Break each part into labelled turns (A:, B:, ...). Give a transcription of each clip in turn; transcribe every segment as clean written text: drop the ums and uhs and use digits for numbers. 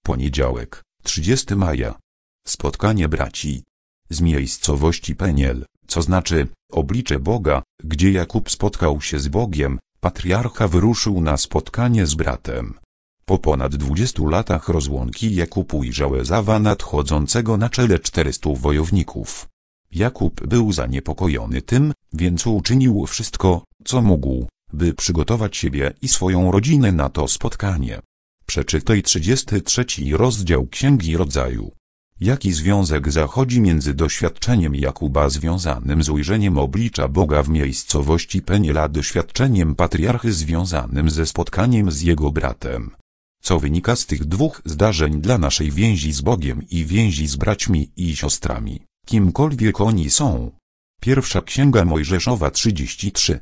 A: Poniedziałek, 30 maja. Spotkanie braci z miejscowości Peniel, co znaczy oblicze Boga, gdzie Jakub spotkał się z Bogiem. Patriarcha wyruszył na spotkanie z bratem. Po ponad 20 latach rozłąki Jakub ujrzał Ezawa nadchodzącego na czele 400 wojowników. Jakub był zaniepokojony tym, więc uczynił wszystko, co mógł, by przygotować siebie i swoją rodzinę na to spotkanie. Przeczytaj 33 rozdział Księgi Rodzaju. Jaki związek zachodzi między doświadczeniem Jakuba związanym z ujrzeniem oblicza Boga w miejscowości Peniel a doświadczeniem patriarchy związanym ze spotkaniem z jego bratem? Co wynika z tych dwóch zdarzeń dla naszej więzi z Bogiem i więzi z braćmi i siostrami, kimkolwiek oni są? Pierwsza Księga Mojżeszowa 33,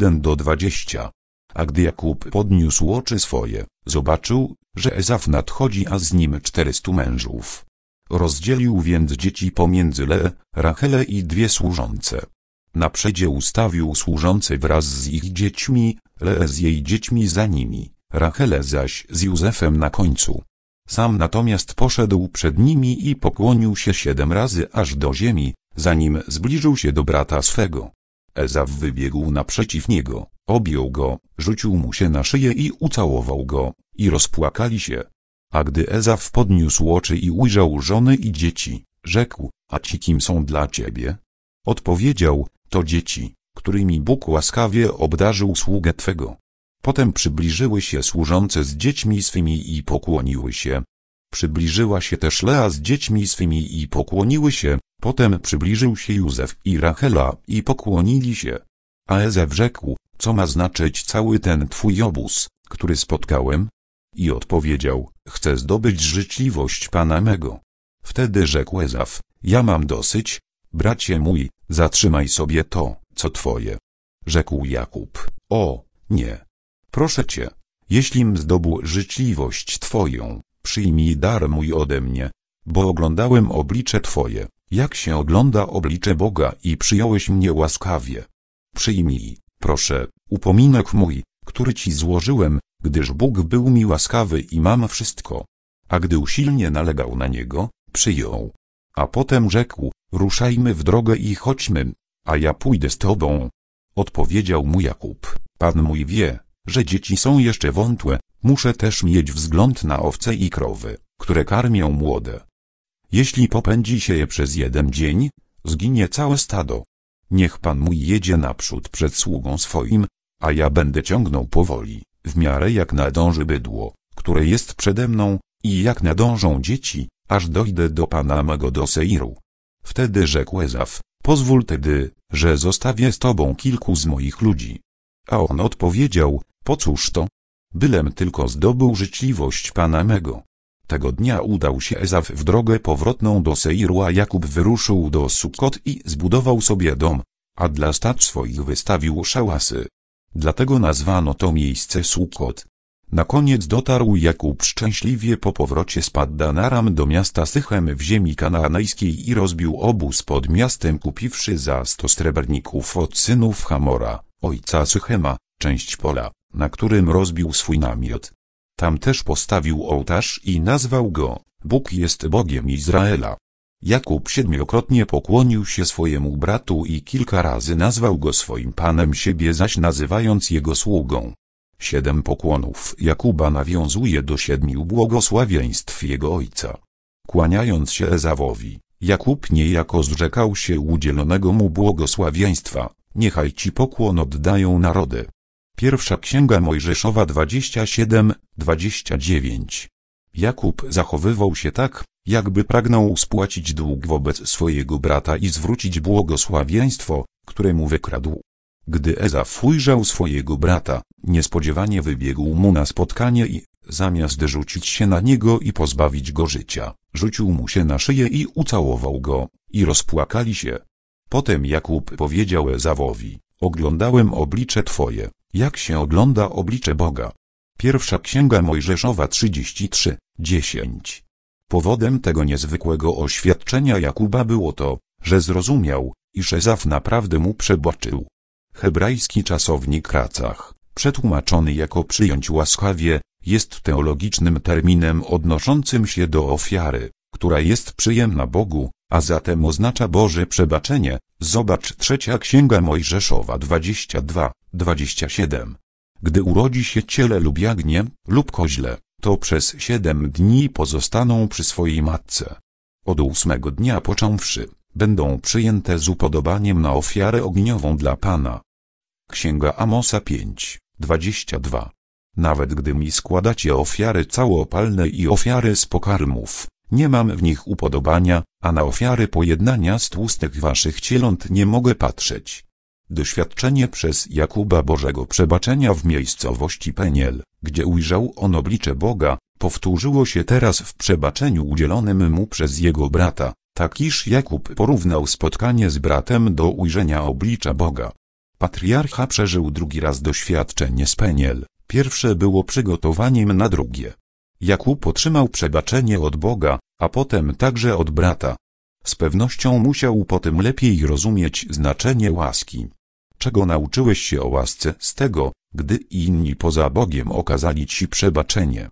A: 1-20. A gdy Jakub podniósł oczy swoje, zobaczył, że Ezaf nadchodzi, a z nim 400 mężów. Rozdzielił więc dzieci pomiędzy Leę, Rachelę i 2 służące. Na przedzie ustawił służące wraz z ich dziećmi, Leę z jej dziećmi za nimi, Rachelę zaś z Józefem na końcu. Sam natomiast poszedł przed nimi i pokłonił się 7 razy aż do ziemi, zanim zbliżył się do brata swego. Ezaf wybiegł naprzeciw niego, objął go, rzucił mu się na szyję i ucałował go, i rozpłakali się. A gdy Ezaf podniósł oczy i ujrzał żony i dzieci, rzekł: a ci kim są dla ciebie? Odpowiedział: to dzieci, którymi Bóg łaskawie obdarzył sługę twego. Potem przybliżyły się służące z dziećmi swymi i pokłoniły się. Przybliżyła się też Lea z dziećmi swymi i pokłoniły się. Potem przybliżył się Józef i Rachela i pokłonili się. A Ezaf rzekł: co ma znaczyć cały ten twój obóz, który spotkałem? I odpowiedział: chcę zdobyć życzliwość Pana mego. Wtedy rzekł Ezaf: ja mam dosyć, bracie mój, zatrzymaj sobie to, co twoje. Rzekł Jakub: o, nie. Proszę cię, jeślim zdobył życzliwość twoją, przyjmij dar mój ode mnie, bo oglądałem oblicze twoje, jak się ogląda oblicze Boga, i przyjąłeś mnie łaskawie. Przyjmij, proszę, upominek mój, który ci złożyłem, gdyż Bóg był mi łaskawy i mam wszystko. A gdy usilnie nalegał na niego, przyjął. A potem rzekł: ruszajmy w drogę i chodźmy, a ja pójdę z tobą. Odpowiedział mu Jakub: Pan mój wie, że dzieci są jeszcze wątłe, muszę też mieć wzgląd na owce i krowy, które karmią młode. Jeśli popędzi się je przez 1 dzień, zginie całe stado. Niech Pan mój jedzie naprzód przed sługą swoim, a ja będę ciągnął powoli, w miarę jak nadąży bydło, które jest przede mną, i jak nadążą dzieci, aż dojdę do Pana mego do Seiru. Wtedy rzekł Ezaf: pozwól tedy, że zostawię z tobą kilku z moich ludzi. A on odpowiedział: po cóż to? Bylem tylko zdobył życzliwość Pana mego. Tego dnia udał się Ezaf w drogę powrotną do Seiru, a Jakub wyruszył do Sukot i zbudował sobie dom, a dla stad swoich wystawił szałasy. Dlatego nazwano to miejsce Sukot. Na koniec dotarł Jakub szczęśliwie po powrocie z Paddan Aram do miasta Sychem w ziemi kanaanejskiej i rozbił obóz pod miastem, kupiwszy za 100 srebrników od synów Hamora, ojca Sychema, część pola, na którym rozbił swój namiot. Tam też postawił ołtarz i nazwał go: Bóg jest Bogiem Izraela. Jakub 7-krotnie pokłonił się swojemu bratu i kilka razy nazwał go swoim panem, siebie zaś nazywając jego sługą. 7 pokłonów Jakuba nawiązuje do 7 błogosławieństw jego ojca. Kłaniając się Ezawowi, Jakub niejako zrzekał się udzielonego mu błogosławieństwa: niechaj ci pokłon oddają narody. Pierwsza Księga Mojżeszowa 27-29. Jakub zachowywał się tak, jakby pragnął spłacić dług wobec swojego brata i zwrócić błogosławieństwo, które mu wykradł. Gdy Ezaf ujrzał swojego brata, niespodziewanie wybiegł mu na spotkanie i, zamiast rzucić się na niego i pozbawić go życia, rzucił mu się na szyję i ucałował go, i rozpłakali się. Potem Jakub powiedział Ezawowi: oglądałem oblicze twoje, jak się ogląda oblicze Boga. Pierwsza Księga Mojżeszowa 33:10. Powodem tego niezwykłego oświadczenia Jakuba było to, że zrozumiał, iż Ezaf naprawdę mu przebaczył. Hebrajski czasownik Racach, przetłumaczony jako przyjąć łaskawie, jest teologicznym terminem odnoszącym się do ofiary, która jest przyjemna Bogu, a zatem oznacza Boże przebaczenie. Zobacz 3 Księga Mojżeszowa 22:27. Gdy urodzi się ciele lub jagnię, lub koźle, to przez 7 dni pozostaną przy swojej matce. Od 8 dnia począwszy, będą przyjęte z upodobaniem na ofiarę ogniową dla Pana. Księga Amosa 5:22. Nawet gdy mi składacie ofiary całopalne i ofiary z pokarmów, nie mam w nich upodobania, a na ofiary pojednania z tłustych waszych cieląt nie mogę patrzeć. Doświadczenie przez Jakuba Bożego przebaczenia w miejscowości Peniel, gdzie ujrzał on oblicze Boga, powtórzyło się teraz w przebaczeniu udzielonym mu przez jego brata, tak iż Jakub porównał spotkanie z bratem do ujrzenia oblicza Boga. Patriarcha przeżył drugi raz doświadczenie z Peniel, pierwsze było przygotowaniem na drugie. Jakub otrzymał przebaczenie od Boga, a potem także od brata. Z pewnością musiał potem lepiej rozumieć znaczenie łaski. Czego nauczyłeś się o łasce z tego, gdy inni poza Bogiem okazali ci przebaczenie?